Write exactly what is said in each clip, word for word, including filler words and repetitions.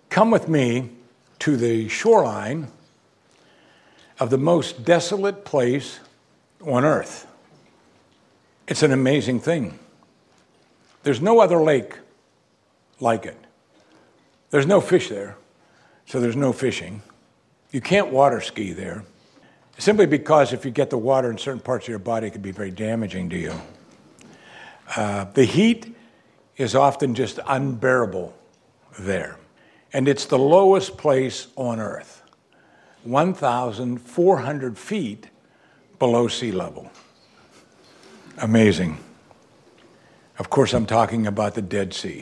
Come with me to the shoreline of the most desolate place on earth. It's an amazing thing. There's no other lake like it. There's no fish there, so there's no fishing. You can't water ski there, simply because if you get the water in certain parts of your body, it can be very damaging to you. Uh, the heat is often just unbearable there. And it's the lowest place on earth, one thousand four hundred feet below sea level. Amazing. Of course, I'm talking about the Dead Sea.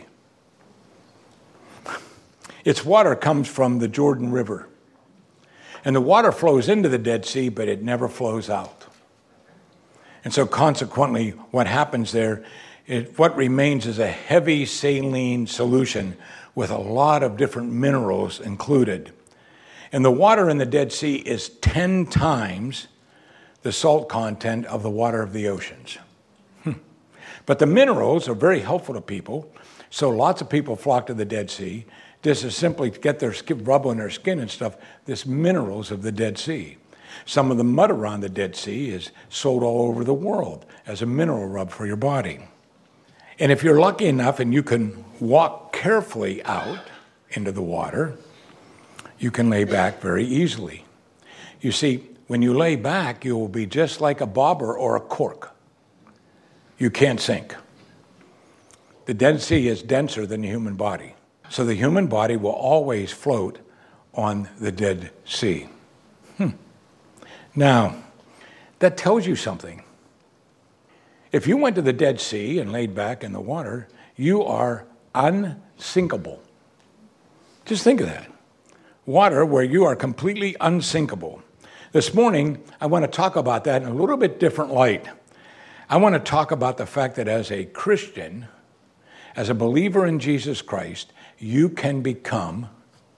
Its water comes from the Jordan River. And the water flows into the Dead Sea, but it never flows out. And so consequently, what happens there, it, what remains is a heavy saline solution with a lot of different minerals included. And the water in the Dead Sea is ten times the salt content of the water of the oceans. But the minerals are very helpful to people, so lots of people flock to the Dead Sea. This is simply to get their skin, rub on their skin and stuff, this minerals of the Dead Sea. Some of the mud around the Dead Sea is sold all over the world as a mineral rub for your body. And if you're lucky enough and you can walk carefully out into the water, you can lay back very easily. You see, when you lay back, you will be just like a bobber or a cork. You can't sink. The Dead Sea is denser than the human body. So the human body will always float on the Dead Sea. Hmm. Now, that tells you something. If you went to the Dead Sea and laid back in the water, you are unsinkable. Just think of that. Water where you are completely unsinkable. This morning, I want to talk about that in a little bit different light. I want to talk about the fact that as a Christian, as a believer in Jesus Christ, you can become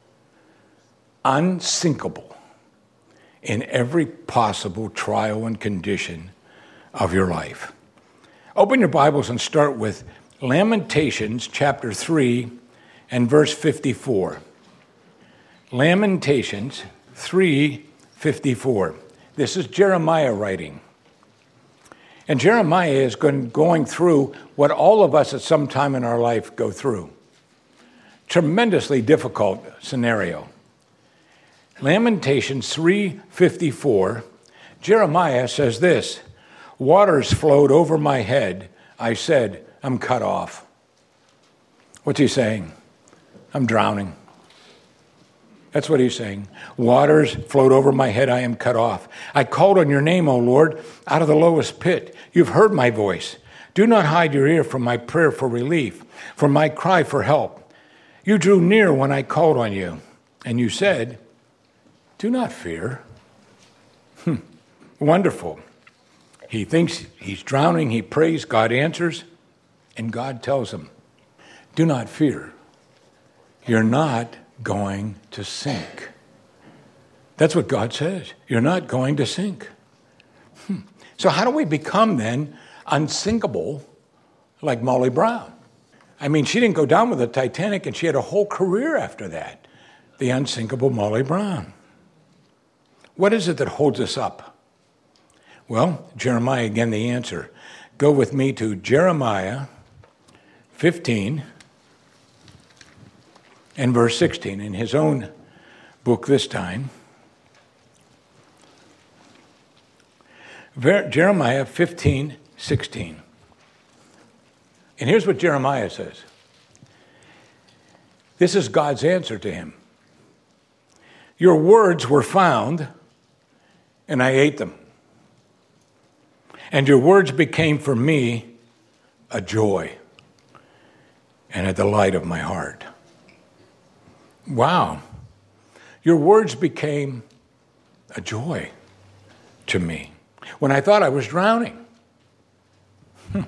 unsinkable in every possible trial and condition of your life. Open your Bibles and start with Lamentations chapter three and verse fifty-four. Lamentations three fifty-four. This is Jeremiah writing. And Jeremiah is going through what all of us at some time in our life go through. Tremendously difficult scenario. Lamentations three fifty-four, Jeremiah says this, "Waters flowed over my head. I said, I'm cut off." What's he saying? I'm drowning. That's what he's saying. Waters flowed over my head, I am cut off. I called on your name, O Lord, out of the lowest pit. You've heard my voice. Do not hide your ear from my prayer for relief, from my cry for help. You drew near when I called on you, and you said, do not fear. Hmm. Wonderful. He thinks he's drowning, he prays, God answers, and God tells him, do not fear. You're not going to sink. That's what God says. You're not going to sink. Hmm. So how do we become then unsinkable like Molly Brown? I mean, she didn't go down with the Titanic and she had a whole career after that. The unsinkable Molly Brown. What is it that holds us up? Well, Jeremiah, again, the answer. Go with me to Jeremiah fifteen and verse sixteen, in his own book this time. Jeremiah fifteen sixteen. And here's what Jeremiah says. This is God's answer to him. Your words were found, and I ate them. And your words became for me a joy and a delight of my heart. Wow. Your words became a joy to me when I thought I was drowning. Hmm.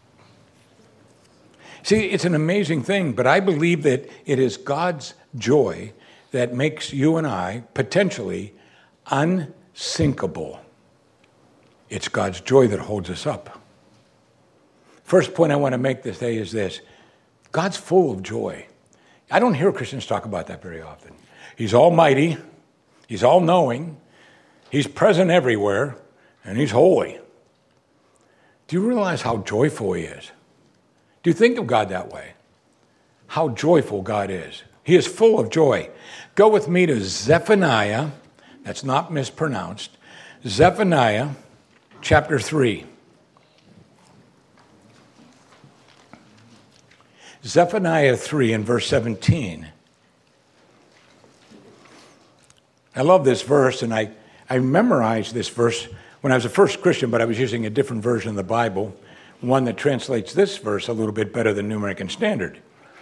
See, it's an amazing thing, but I believe that it is God's joy that makes you and I potentially unsinkable. It's God's joy that holds us up. First point I want to make this day is this. God's full of joy. I don't hear Christians talk about that very often. He's almighty, he's all-knowing, he's present everywhere, and he's holy. Do you realize how joyful he is? Do you think of God that way? How joyful God is. He is full of joy. Go with me to Zephaniah, that's not mispronounced, Zephaniah chapter three. Zephaniah three and verse seventeen. I love this verse, and I, I memorized this verse when I was a first Christian, but I was using a different version of the Bible, one that translates this verse a little bit better than New American Standard.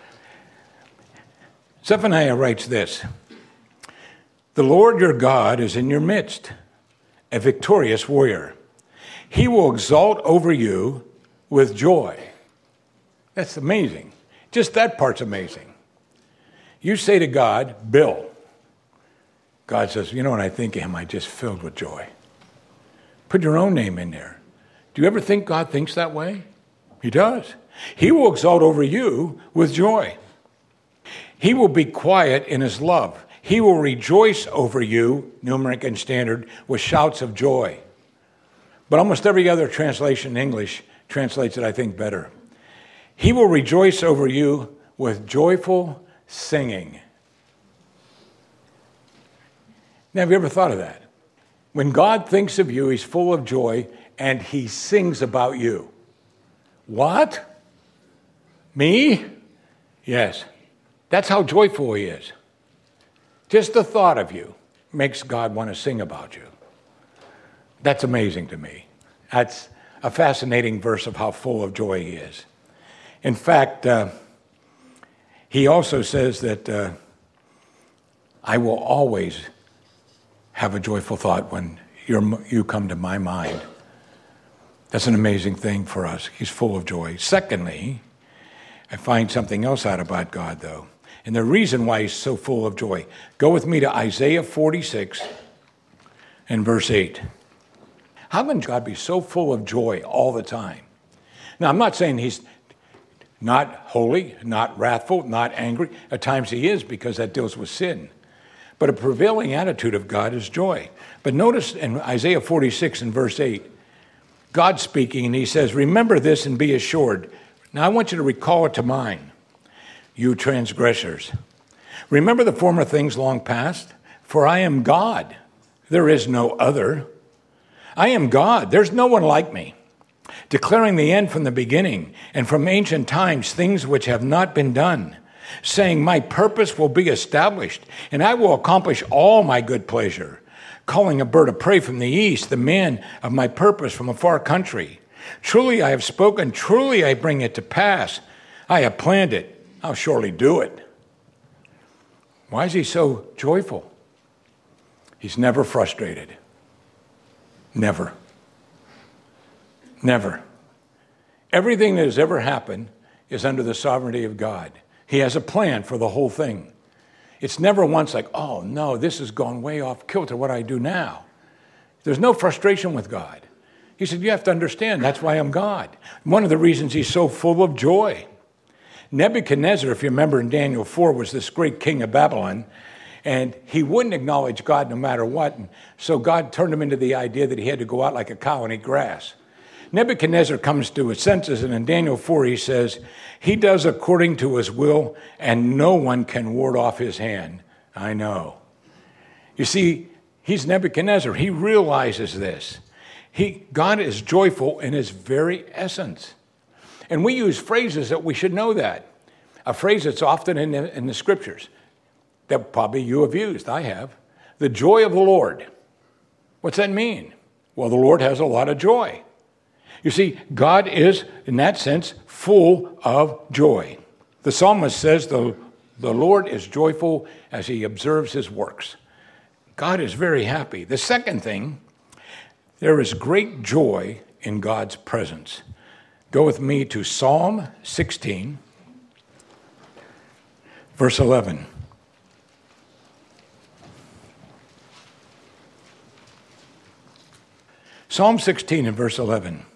Zephaniah writes this: "The Lord your God is in your midst, a victorious warrior. He will exalt over you with joy." That's amazing. Just that part's amazing. You say to God, Bill. God says, you know, when I think of him, I just filled with joy. Put your own name in there. Do you ever think God thinks that way? He does. He will exalt over you with joy. He will be quiet in his love. He will rejoice over you, New American Standard, with shouts of joy. But almost every other translation in English translates it, I think, better. He will rejoice over you with joyful singing. Now, have you ever thought of that? When God thinks of you, he's full of joy, and he sings about you. What? Me? Yes. That's how joyful he is. Just the thought of you makes God want to sing about you. That's amazing to me. That's a fascinating verse of how full of joy he is. In fact, uh, he also says that uh, I will always have a joyful thought when you're, you come to my mind. That's an amazing thing for us. He's full of joy. Secondly, I find something else out about God, though. And the reason why he's so full of joy. Go with me to Isaiah forty-six and verse eight. How can God be so full of joy all the time? Now, I'm not saying he's not holy, not wrathful, not angry. At times he is, because that deals with sin. But a prevailing attitude of God is joy. But notice in Isaiah forty-six and verse eight, God speaking, and he says, remember this and be assured. Now I want you to recall it to mind, you transgressors. Remember the former things long past, for I am God. There is no other. I am God. There's no one like me, declaring the end from the beginning, and from ancient times things which have not been done, saying, my purpose will be established, and I will accomplish all my good pleasure, calling a bird of prey from the east, the man of my purpose from a far country. Truly I have spoken, truly I bring it to pass. I have planned it, I'll surely do it. Why is he so joyful? He's never frustrated. Never. Never. Everything that has ever happened is under the sovereignty of God. He has a plan for the whole thing. It's never once like, oh no, this has gone way off kilter, what do I do now? There's no frustration with God. He said, you have to understand, that's why I'm God. One of the reasons he's so full of joy. Nebuchadnezzar, if you remember in Daniel four, was this great king of Babylon, and he wouldn't acknowledge God no matter what. And so God turned him into the idea that he had to go out like a cow and eat grass. Nebuchadnezzar comes to his senses, and in Daniel four he says, he does according to his will, and no one can ward off his hand. I know. You see, he's Nebuchadnezzar. He realizes this. He, God is joyful in his very essence. And we use phrases that we should know that. A phrase that's often in the, in the scriptures that probably you have used. I have. The joy of the Lord. What's that mean? Well, the Lord has a lot of joy. You see, God is, in that sense, full of joy. The psalmist says the, the Lord is joyful as he observes his works. God is very happy. The second thing, there is great joy in God's presence. Go with me to Psalm sixteen, verse eleven. Psalm sixteen and verse eleven.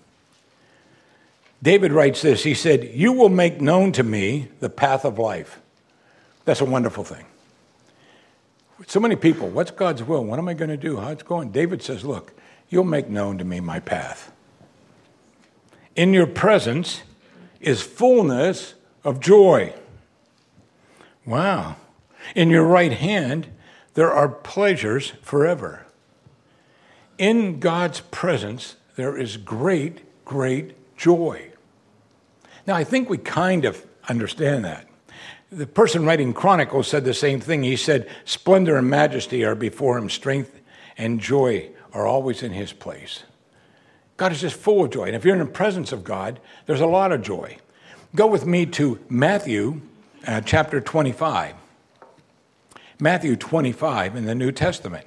David writes this. He said, you will make known to me the path of life. That's a wonderful thing. So many people, what's God's will? What am I going to do? How's it going? David says, look, you'll make known to me my path. In your presence is fullness of joy. Wow. In your right hand, there are pleasures forever. In God's presence, there is great, great joy. Now, I think we kind of understand that. The person writing Chronicles said the same thing. He said, splendor and majesty are before him, strength and joy are always in his place. God is just full of joy. And if you're in the presence of God, there's a lot of joy. Go with me to Matthew uh, chapter twenty-five. Matthew twenty-five in the New Testament.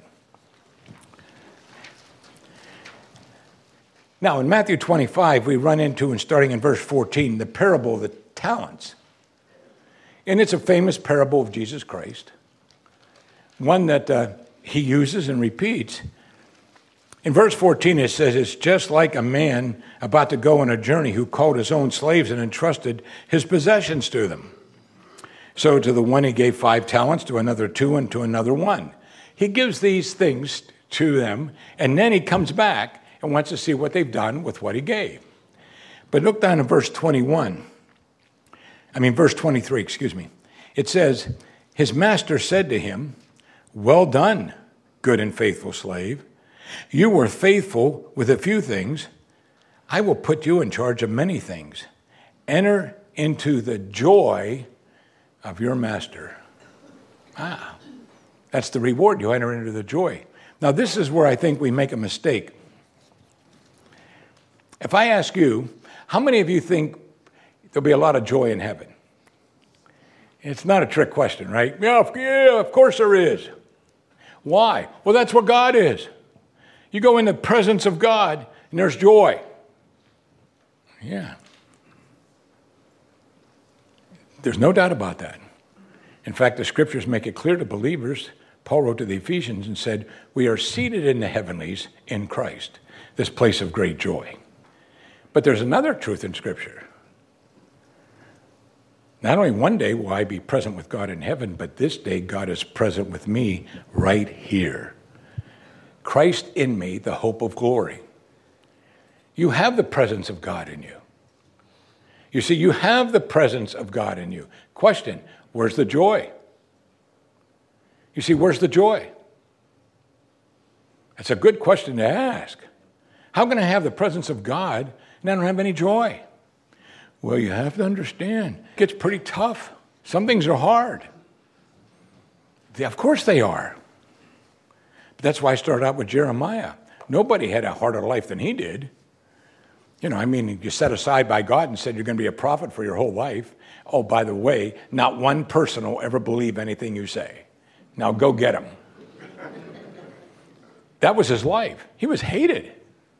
Now, in Matthew twenty-five, we run into, and starting in verse fourteen, the parable of the talents. And it's a famous parable of Jesus Christ, one that uh, he uses and repeats. In verse fourteen, it says, it's just like a man about to go on a journey who called his own slaves and entrusted his possessions to them. So to the one he gave five talents, to another two, and to another one. He gives these things to them, and then he comes back and wants to see what they've done with what he gave. But look down in verse twenty-one. I mean, verse twenty-three, excuse me. It says, his master said to him, well done, good and faithful slave. You were faithful with a few things. I will put you in charge of many things. Enter into the joy of your master. Ah, that's the reward. You enter into the joy. Now, this is where I think we make a mistake. If I ask you, how many of you think there'll be a lot of joy in heaven? It's not a trick question, right? Yeah, of, yeah, of course there is. Why? Well, that's what God is. You go in the presence of God, and there's joy. Yeah. There's no doubt about that. In fact, the scriptures make it clear to believers. Paul wrote to the Ephesians and said, we are seated in the heavenlies in Christ, this place of great joy. But there's another truth in Scripture. Not only one day will I be present with God in heaven, but this day God is present with me right here. Christ in me, the hope of glory. You have the presence of God in you. You see, you have the presence of God in you. Question, where's the joy? You see, where's the joy? That's a good question to ask. How can I have the presence of God and I don't have any joy? Well, you have to understand, it gets pretty tough. Some things are hard. Yeah, of course they are. But that's why I started out with Jeremiah. Nobody had a harder life than he did. You know, I mean, you're set aside by God and said you're going to be a prophet for your whole life. Oh, by the way, not one person will ever believe anything you say. Now go get him. That was his life. He was hated.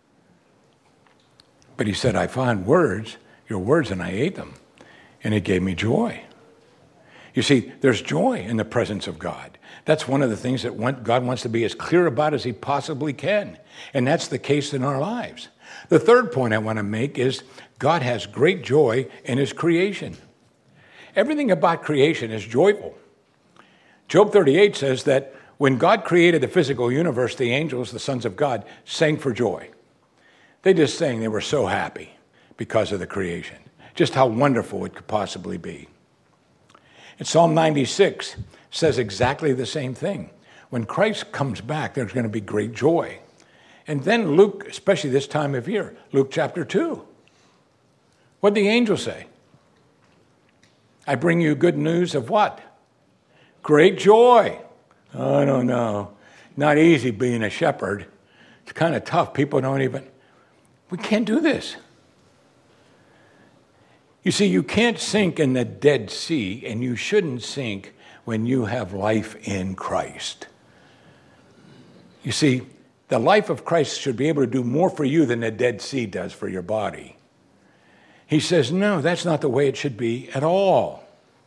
But he said, I found words, your words, and I ate them. And it gave me joy. You see, there's joy in the presence of God. That's one of the things that God wants to be as clear about as he possibly can. And that's the case in our lives. The third point I want to make is God has great joy in his creation. Everything about creation is joyful. Job thirty-eight says that when God created the physical universe, the angels, the sons of God, sang for joy. They just sang they were so happy because of the creation. Just how wonderful it could possibly be. And Psalm ninety-six says exactly the same thing. When Christ comes back, there's going to be great joy. And then Luke, especially this time of year, Luke chapter two. What did the angel say? I bring you good news of what? Great joy. Oh, I don't know. Not easy being a shepherd. It's kind of tough. People don't even, we can't do this. You see, you can't sink in the Dead Sea, and you shouldn't sink when you have life in Christ. You see, the life of Christ should be able to do more for you than the Dead Sea does for your body. He says, no, that's not the way it should be at all.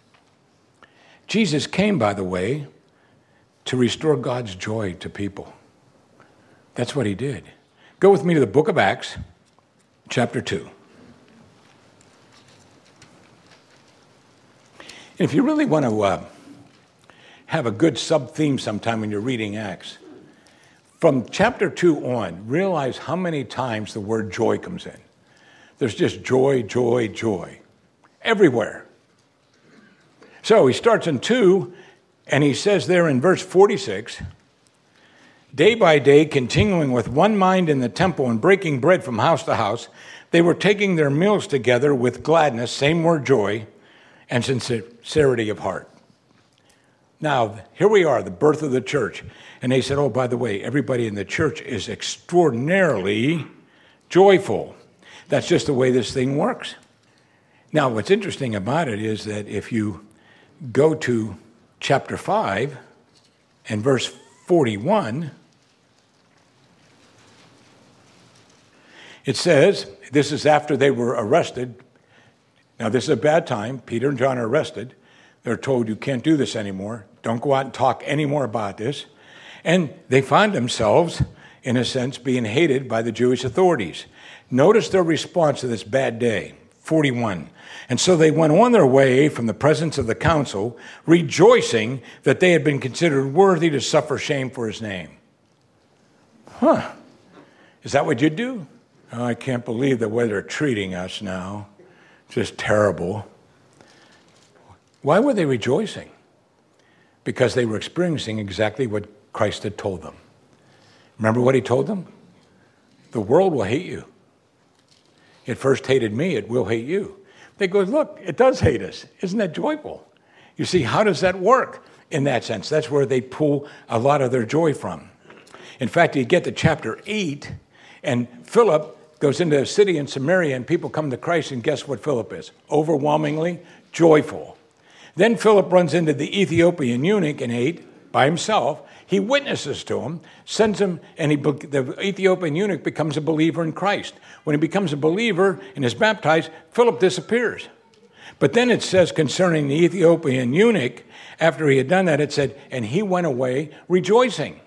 Jesus came, by the way, to restore God's joy to people. That's what he did. Go with me to the book of Acts, chapter two. And if you really want to uh, have a good sub-theme sometime when you're reading Acts. From chapter two on, realize how many times the word joy comes in. There's just joy, joy, joy. Everywhere. So he starts in two, and he says there in verse forty-six, day by day, continuing with one mind in the temple and breaking bread from house to house, they were taking their meals together with gladness, same word, joy, and sincerity of heart. Now, here we are, the birth of the church. And they said, oh, by the way, everybody in the church is extraordinarily joyful. That's just the way this thing works. Now, what's interesting about it is that if you go to chapter five and verse forty-one, it says, this is after they were arrested. Now, this is a bad time. Peter and John are arrested. They're told, you can't do this anymore. Don't go out and talk anymore about this. And they find themselves, in a sense, being hated by the Jewish authorities. Notice their response to this bad day, forty-one. And so they went on their way from the presence of the council, rejoicing that they had been considered worthy to suffer shame for his name. Huh. Is that what you do? Oh, I can't believe the way they're treating us now. Just terrible. Why were they rejoicing? Because they were experiencing exactly what Christ had told them. Remember what he told them? The world will hate you. It first hated me, it will hate you. They go, look, it does hate us. Isn't that joyful? You see, how does that work in that sense? That's where they pull a lot of their joy from. In fact, you get to chapter eight, and Philip goes into a city in Samaria, and people come to Christ, and guess what Philip is? Overwhelmingly joyful. Then Philip runs into the Ethiopian eunuch in eight by himself. He witnesses to him, sends him, and he, the Ethiopian eunuch becomes a believer in Christ. When he becomes a believer and is baptized, Philip disappears. But then it says concerning the Ethiopian eunuch, after he had done that, it said, and he went away rejoicing.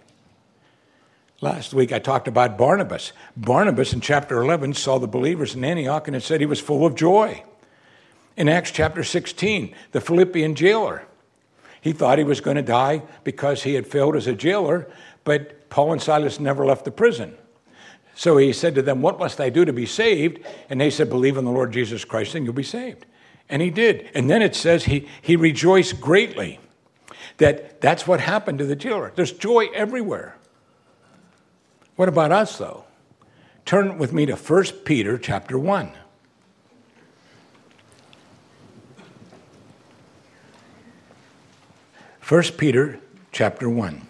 Last week I talked about Barnabas. Barnabas in chapter eleven saw the believers in Antioch, and it said he was full of joy. In Acts chapter sixteen, the Philippian jailer, he thought he was going to die because he had failed as a jailer, but Paul and Silas never left the prison. So he said to them, what must I do to be saved? And they said, believe in the Lord Jesus Christ and you'll be saved. And he did. And then it says he, he rejoiced greatly. That that's what happened to the jailer. There's joy everywhere. What about us, though? Turn with me to First Peter chapter one. First Peter chapter one.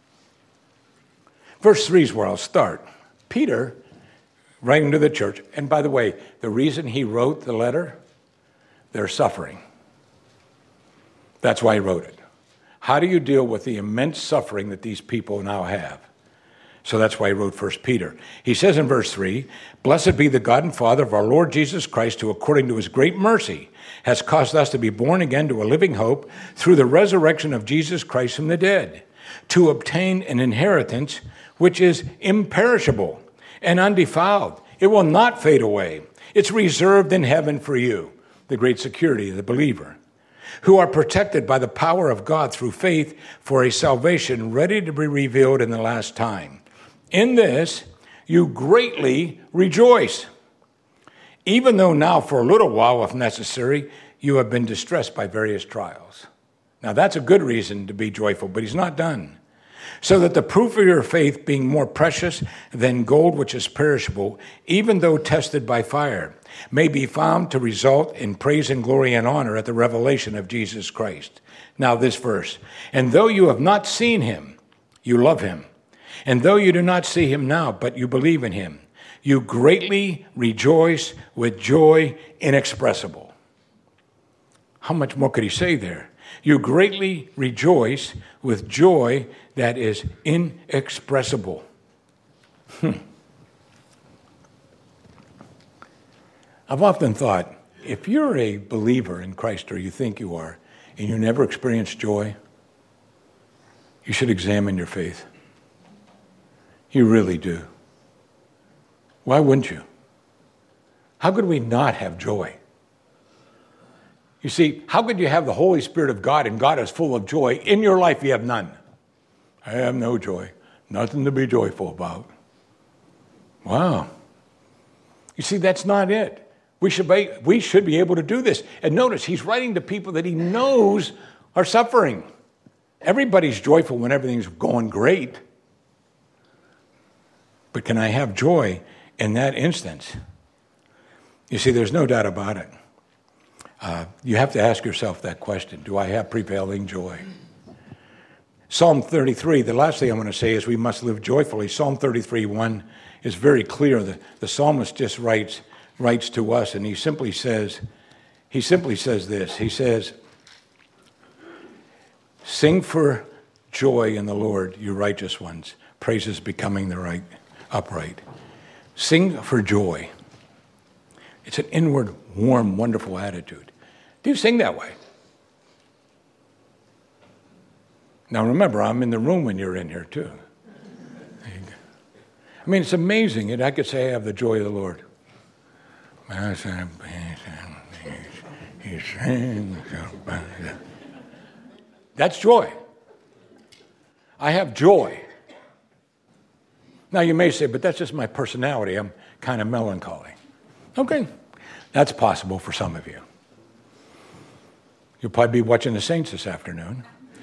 Verse three is where I'll start. Peter, writing to the church, and by the way, the reason he wrote the letter, they're suffering. That's why he wrote it. How do you deal with the immense suffering that these people now have? So that's why he wrote First Peter. He says in verse three, blessed be the God and Father of our Lord Jesus Christ, who according to his great mercy has caused us to be born again to a living hope through the resurrection of Jesus Christ from the dead, to obtain an inheritance which is imperishable and undefiled. It will not fade away. It's reserved in heaven for you, the great security of the believer, who are protected by the power of God through faith for a salvation ready to be revealed in the last time. In this, you greatly rejoice, even though now for a little while, if necessary, you have been distressed by various trials. Now, that's a good reason to be joyful, but he's not done. So that the proof of your faith, being more precious than gold which is perishable, even though tested by fire, may be found to result in praise and glory and honor at the revelation of Jesus Christ. Now, this verse, and though you have not seen him, you love him. And though you do not see him now, but you believe in him, you greatly rejoice with joy inexpressible. How much more could he say there? You greatly rejoice with joy that is inexpressible. Hmm. I've often thought, if you're a believer in Christ, or you think you are, and you never experience joy, you should examine your faith. You really do. Why wouldn't you? How could we not have joy? You see, how could you have the Holy Spirit of God and God is full of joy? In your life, you have none. I have no joy. Nothing to be joyful about. Wow. You see, that's not it. We should be, we should be able to do this. And notice, he's writing to people that he knows are suffering. Everybody's joyful when everything's going great. But can I have joy in that instance? You see, there's no doubt about it. Uh, you have to ask yourself that question. Do I have prevailing joy? Psalm thirty-three, the last thing I want to say is we must live joyfully. Psalm thirty-three, one is very clear. The, the psalmist just writes, writes to us, and he simply says, he simply says this. He says, sing for joy in the Lord, you righteous ones. Praises becoming the right, upright. Sing for joy. It's an inward, warm, wonderful attitude. Do you sing that way? Now remember, I'm in the room when you're in here too. I mean, it's amazing. And I could say I have the joy of the Lord. That's joy. I have joy. Now you may say, but that's just my personality. I'm kind of melancholy. Okay, that's possible for some of you. You'll probably be watching the Saints this afternoon.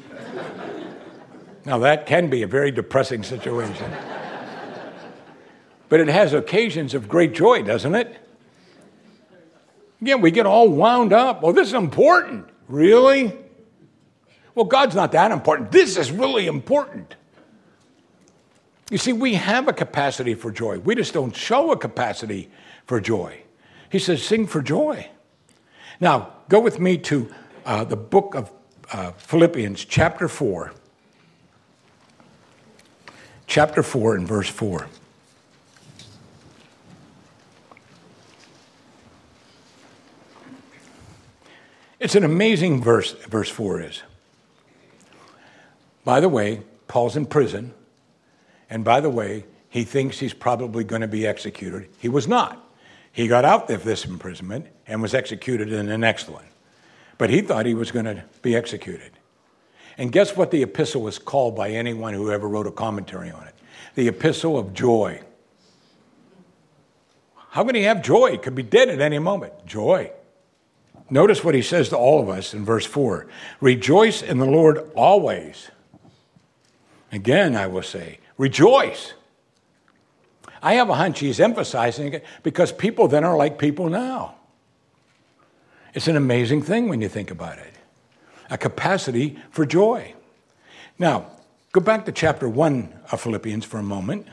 Now that can be a very depressing situation. But it has occasions of great joy, doesn't it? Again, we get all wound up. Well, this is important. Really? Well, God's not that important. This is really important. You see, we have a capacity for joy. We just don't show a capacity for joy. He says, sing for joy. Now, go with me to uh, the book of uh, Philippians, chapter four. Chapter four and verse four. It's an amazing verse, verse four is. By the way, Paul's in prison. And by the way, he thinks he's probably going to be executed. He was not. He got out of this imprisonment and was executed in the next one. But he thought he was going to be executed. And guess what the epistle was called by anyone who ever wrote a commentary on it? The epistle of joy. How can he have joy? He could be dead at any moment. Joy. Notice what he says to all of us in verse four. Rejoice in the Lord always. Again, I will say, rejoice. I have a hunch he's emphasizing it because people then are like people now. It's an amazing thing when you think about it. A capacity for joy. Now, go back to chapter one of Philippians for a moment.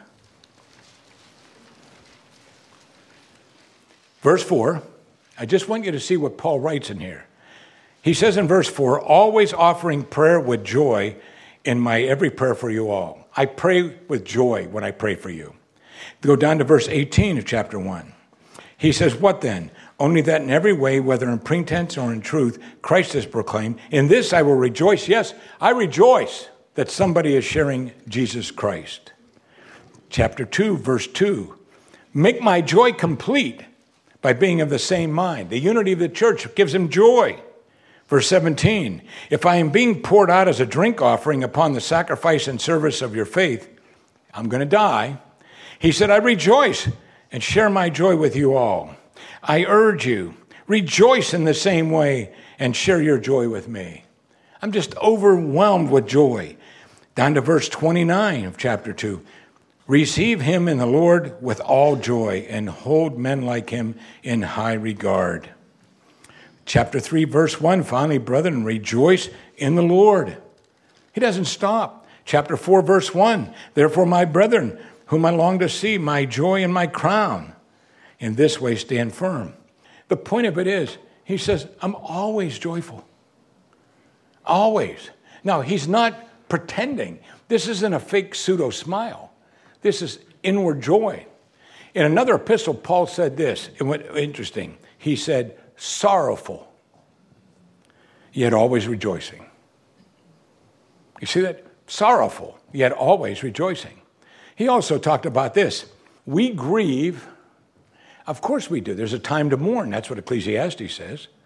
Verse four. I just want you to see what Paul writes in here. He says in verse four, always offering prayer with joy in my every prayer for you all. I pray with joy when I pray for you. Go down to verse eighteen of chapter one. He says, what then? Only that in every way, whether in pretense or in truth, Christ is proclaimed. In this I will rejoice. Yes, I rejoice that somebody is sharing Jesus Christ. Chapter two, verse two. Make my joy complete by being of the same mind. The unity of the church gives him joy. Verse seventeen, if I am being poured out as a drink offering upon the sacrifice and service of your faith, I'm going to die. He said, I rejoice and share my joy with you all. I urge you, rejoice in the same way and share your joy with me. I'm just overwhelmed with joy. Down to verse twenty-nine of chapter two. Receive him in the Lord with all joy and hold men like him in high regard. Chapter three, verse one, finally, brethren, rejoice in the Lord. He doesn't stop. Chapter four, verse one, therefore, my brethren, whom I long to see, my joy and my crown, in this way stand firm. The point of it is, he says, I'm always joyful. Always. Now, he's not pretending. This isn't a fake pseudo smile. This is inward joy. In another epistle, Paul said this, and what interesting, he said, sorrowful, yet always rejoicing. You see that? Sorrowful, yet always rejoicing. He also talked about this. We grieve. Of course we do. There's a time to mourn. That's what Ecclesiastes says.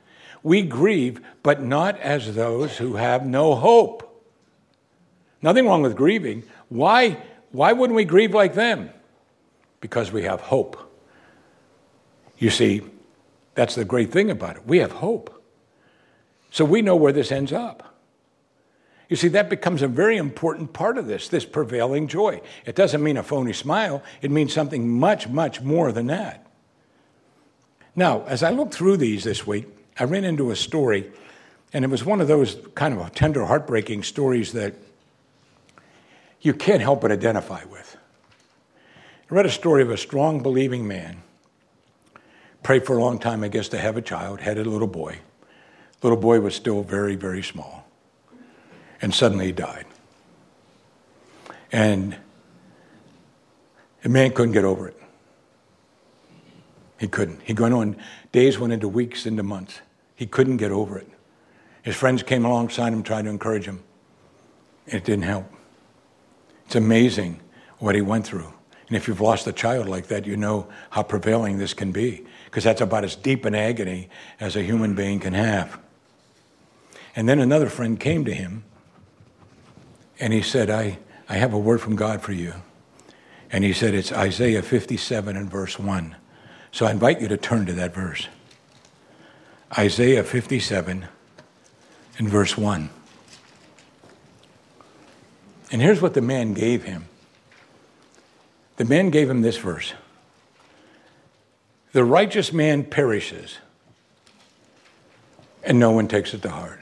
We grieve, but not as those who have no hope. Nothing wrong with grieving. Why, why wouldn't we grieve like them? Because we have hope. You see, that's the great thing about it. We have hope. So we know where this ends up. You see, that becomes a very important part of this, this prevailing joy. It doesn't mean a phony smile. It means something much, much more than that. Now, as I looked through these this week, I ran into a story, and it was one of those kind of tender, heartbreaking stories that you can't help but identify with. I read a story of a strong, believing man. Prayed for a long time, I guess, to have a child, had a little boy. Little boy was still very, very small. And suddenly he died. And the man couldn't get over it. He couldn't. He went on, days went into weeks, into months. He couldn't get over it. His friends came alongside him, tried to encourage him. And it didn't help. It's amazing what he went through. And if you've lost a child like that, you know how prevailing this can be, because that's about as deep an agony as a human being can have. And then another friend came to him, and he said, I, I have a word from God for you. And he said, it's Isaiah fifty-seven and verse one. So I invite you to turn to that verse. Isaiah fifty-seven and verse one. And here's what the man gave him. The man gave him this verse. The righteous man perishes, and no one takes it to heart.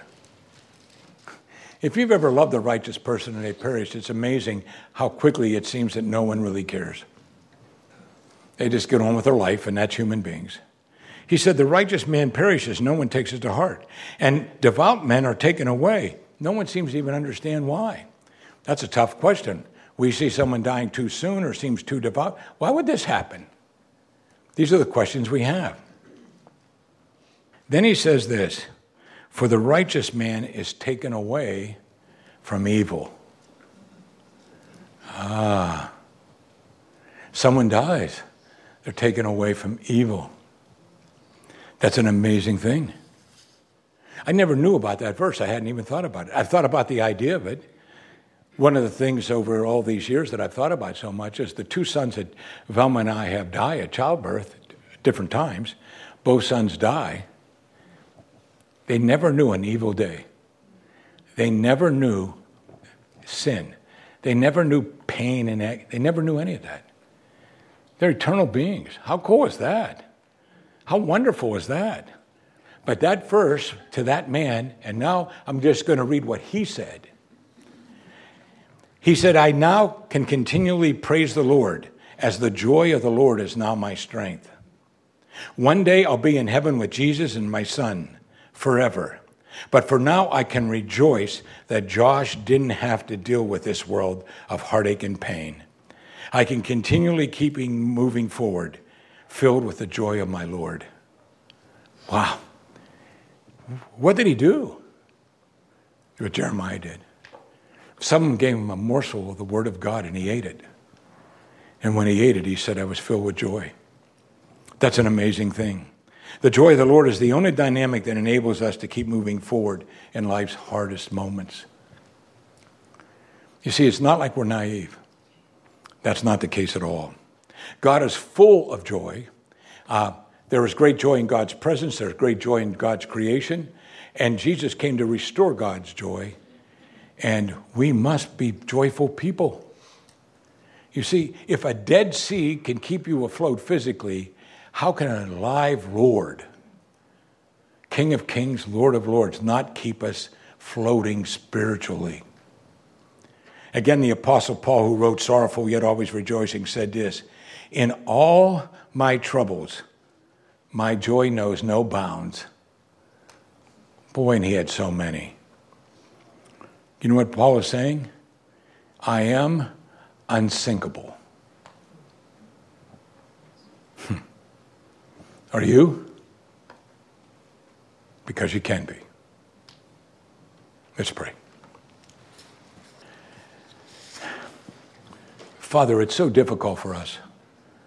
If you've ever loved a righteous person and they perish, it's amazing how quickly it seems that no one really cares. They just get on with their life, and that's human beings. He said, the righteous man perishes, no one takes it to heart. And devout men are taken away. No one seems to even understand why. That's a tough question. We see someone dying too soon or seems too devout. Why would this happen? These are the questions we have. Then he says this, for the righteous man is taken away from evil. Ah, someone dies. They're taken away from evil. That's an amazing thing. I never knew about that verse. I hadn't even thought about it. I've thought about the idea of it. One of the things over all these years that I've thought about so much is the two sons that Velma and I have die at childbirth at different times. Both sons die. They never knew an evil day. They never knew sin. They never knew pain and ag- they never knew any of that. They're eternal beings. How cool is that? How wonderful is that? But that verse to that man, and now I'm just going to read what he said. He said, I now can continually praise the Lord, as the joy of the Lord is now my strength. One day I'll be in heaven with Jesus and my son forever. But for now I can rejoice that Josh didn't have to deal with this world of heartache and pain. I can continually keep moving forward, filled with the joy of my Lord. Wow. What did he do? What Jeremiah did. Someone gave him a morsel of the word of God, and he ate it. And when he ate it, he said, I was filled with joy. That's an amazing thing. The joy of the Lord is the only dynamic that enables us to keep moving forward in life's hardest moments. You see, it's not like we're naive. That's not the case at all. God is full of joy. Uh, there is great joy in God's presence. There's great joy in God's creation. And Jesus came to restore God's joy. And we must be joyful people. You see, if a dead sea can keep you afloat physically, how can a live Lord, King of Kings, Lord of Lords, not keep us floating spiritually? Again, the Apostle Paul, who wrote Sorrowful Yet Always Rejoicing, said this, in all my troubles, my joy knows no bounds. Boy, and he had so many. You know what Paul is saying? I am unsinkable. Are you? Because you can be. Let's pray. Father, it's so difficult for us.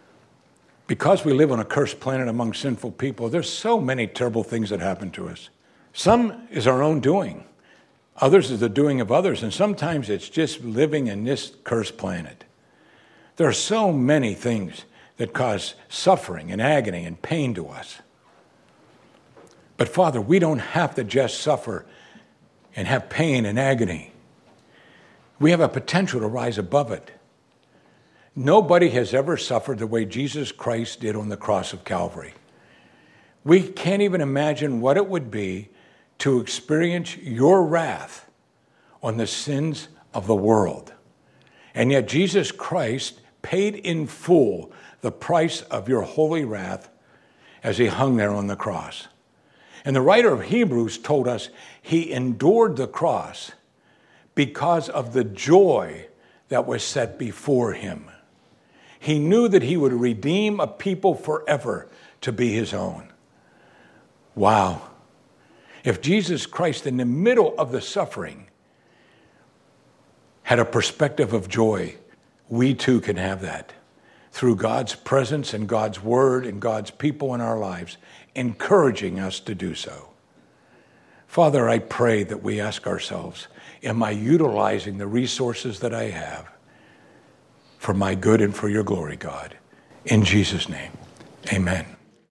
Because we live on a cursed planet among sinful people, there's so many terrible things that happen to us. Some is our own doing. Others is the doing of others. And sometimes it's just living in this cursed planet. There are so many things that cause suffering and agony and pain to us. But Father, we don't have to just suffer and have pain and agony. We have a potential to rise above it. Nobody has ever suffered the way Jesus Christ did on the cross of Calvary. We can't even imagine what it would be to experience your wrath on the sins of the world. And yet Jesus Christ paid in full the price of your holy wrath as he hung there on the cross. And the writer of Hebrews told us he endured the cross because of the joy that was set before him. He knew that he would redeem a people forever to be his own. Wow. If Jesus Christ, in the middle of the suffering, had a perspective of joy, we too can have that through God's presence and God's word and God's people in our lives, encouraging us to do so. Father, I pray that we ask ourselves, am I utilizing the resources that I have for my good and for your glory, God? In Jesus' name, amen.